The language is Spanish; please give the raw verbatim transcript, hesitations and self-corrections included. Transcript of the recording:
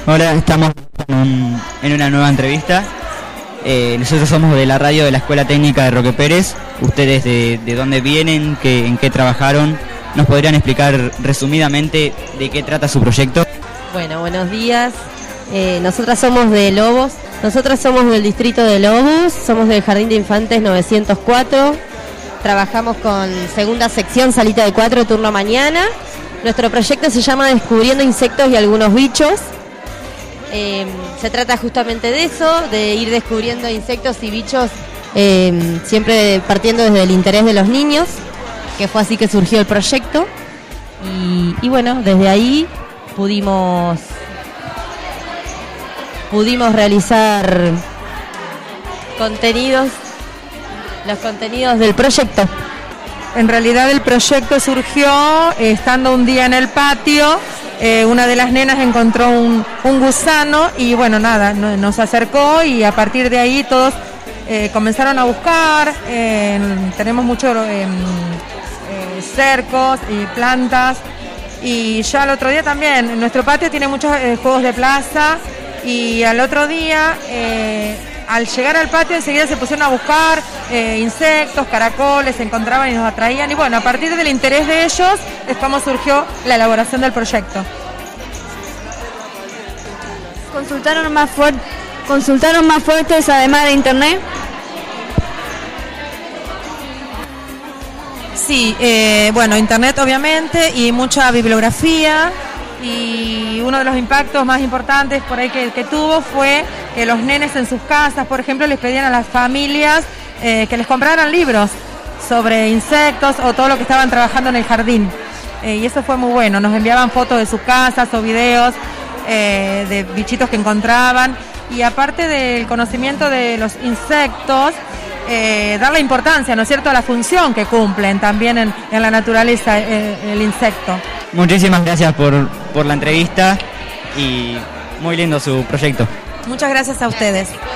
Hola, estamos en, un, en una nueva entrevista. Eh, nosotros somos de la radio de la Escuela Técnica de Roque Pérez. ¿Ustedes de, de dónde vienen? Qué, ¿En qué trabajaron? ¿Nos podrían explicar resumidamente de qué trata su proyecto? Bueno, buenos días. Eh, nosotras somos de Lobos. Nosotras somos del distrito de Lobos. Somos del Jardín de Infantes novecientos cuatro. Trabajamos con segunda sección, salita de cuatro, turno mañana. Nuestro proyecto se llama Descubriendo Insectos y Algunos Bichos. Eh, se trata justamente de eso, de ir descubriendo insectos y bichos, eh, siempre partiendo desde el interés de los niños, que fue así que surgió el proyecto. Y, y bueno, desde ahí pudimos, pudimos realizar contenidos, los contenidos del proyecto. En realidad el proyecto surgió eh, estando un día en el patio. Eh, una de las nenas encontró un, un gusano y bueno, nada, no, nos acercó y a partir de ahí todos eh, comenzaron a buscar. Eh, tenemos muchos eh, eh, cercos y plantas, y ya el otro día también, nuestro patio tiene muchos eh, juegos de plaza, y al otro día, eh, al llegar al patio enseguida se pusieron a buscar eh, insectos, caracoles, se encontraban y nos atraían, y bueno, a partir del interés de ellos es como surgió la elaboración del proyecto. ¿Consultaron más, fuer- consultaron más fuertes además de internet? Sí, eh, bueno, internet obviamente y mucha bibliografía, y uno de los impactos más importantes por ahí que, que tuvo fue que los nenes en sus casas, por ejemplo, les pedían a las familias eh, que les compraran libros sobre insectos o todo lo que estaban trabajando en el jardín. Eh, y eso fue muy bueno, nos enviaban fotos de sus casas o videos eh, de bichitos que encontraban, y aparte del conocimiento de los insectos, eh, darle importancia, ¿no es cierto?, a la función que cumplen también en, en la naturaleza eh, el insecto. Muchísimas gracias por, por la entrevista y muy lindo su proyecto. Muchas gracias a ustedes.